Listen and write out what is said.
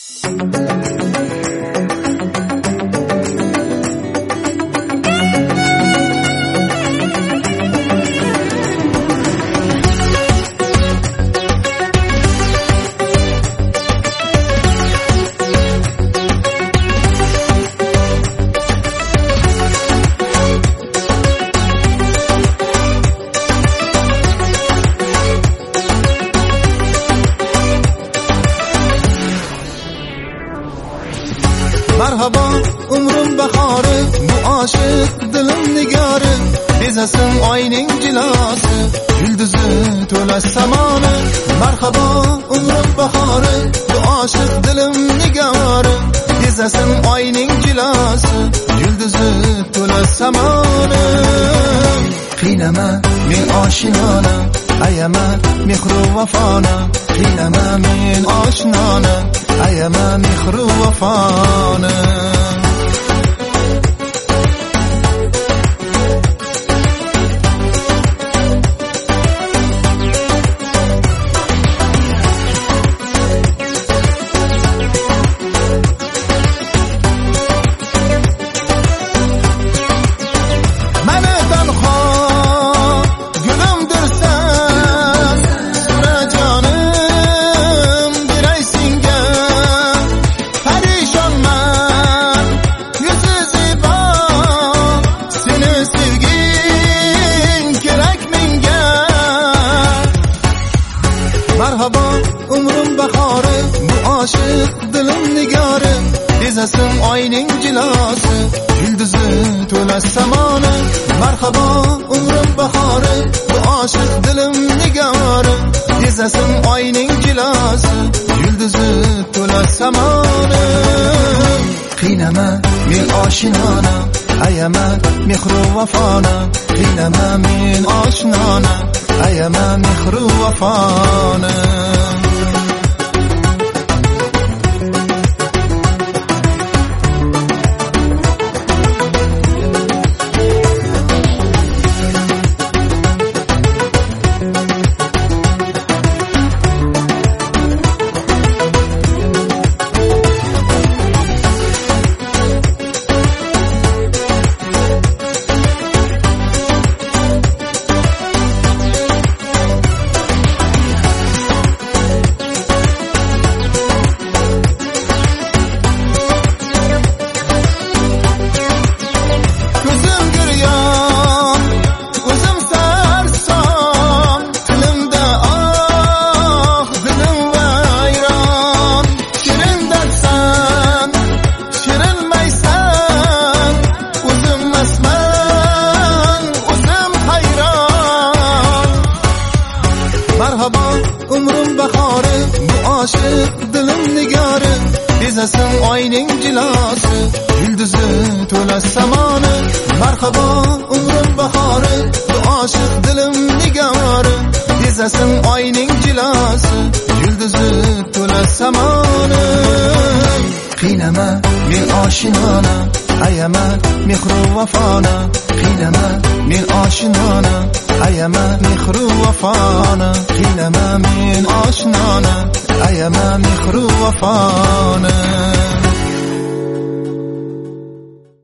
Marhaba umrim bahori, bu oshiq dilim nigori, bezasin oyning jilosi, yulduzi to'la samoni. Marhaba umrim bahori, bu oshiq dilim nigori, bezasin oyning jilosi, yulduzi to'la samoni. Qiynama men oshinona, ayama mehru vafona, qiynama men oshinona, ayama mehru vafona. Marhaba umrim bahori, bu oshiq dilim nigori, bezasin oyning jilosi, yulduzi to'la samoni. Marhaba umrim bahori, bu oshiq dilim nigori, bezasin oyning jilosi, yulduzi to'la samoni. Qiynama men oshinona, ayama mehru vafona, qiynama men oshinona, ayama mehru vafona. Marhaba umrim bahori, bu oshiq dilim nigori, bezasin oyning jilosi, yulduzi to'la samoni. Marhaba umrim bahori, bu oshiq dilim nigori, bezasin oyning jilosi, yulduzi to'la samoni. Qiynama men oshinona, ayama mehru vafona, qiynama men oshinona, ayama mehru vafona, qiynama men oshinona, ayama mehru vafona.